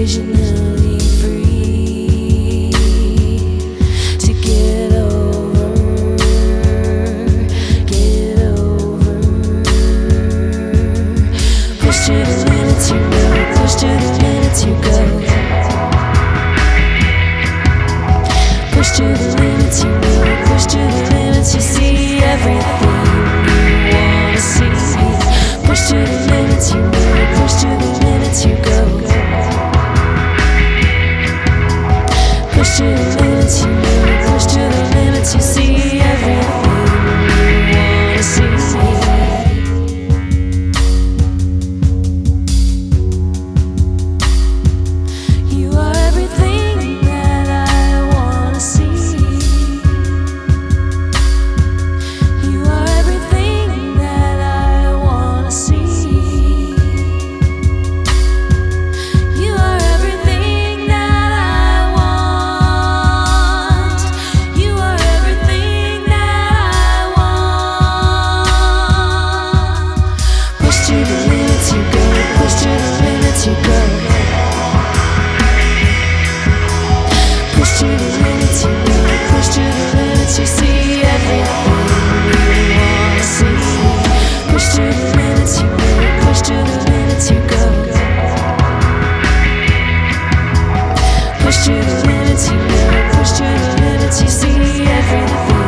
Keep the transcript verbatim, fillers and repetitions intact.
occasionally free to get over, get over. Push to the limits you go, push to the limits you go. Push to the limits you go, push to the limits you see everything you wanna see. Push to the limits you go, push to the limits you go. Push to the limits you go, push to the limits you see everything you wanna see. You are everything that I wanna see. You are everything that I wanna see. You are everything that I want. You are everything that I want. Push to the limits you go, push to the limits you go. Push to the limits you go, push to the limits you see everything you wanna see. Push to the limits you go, push to the limits you go. Push to the limits you go, push to the limits you see everything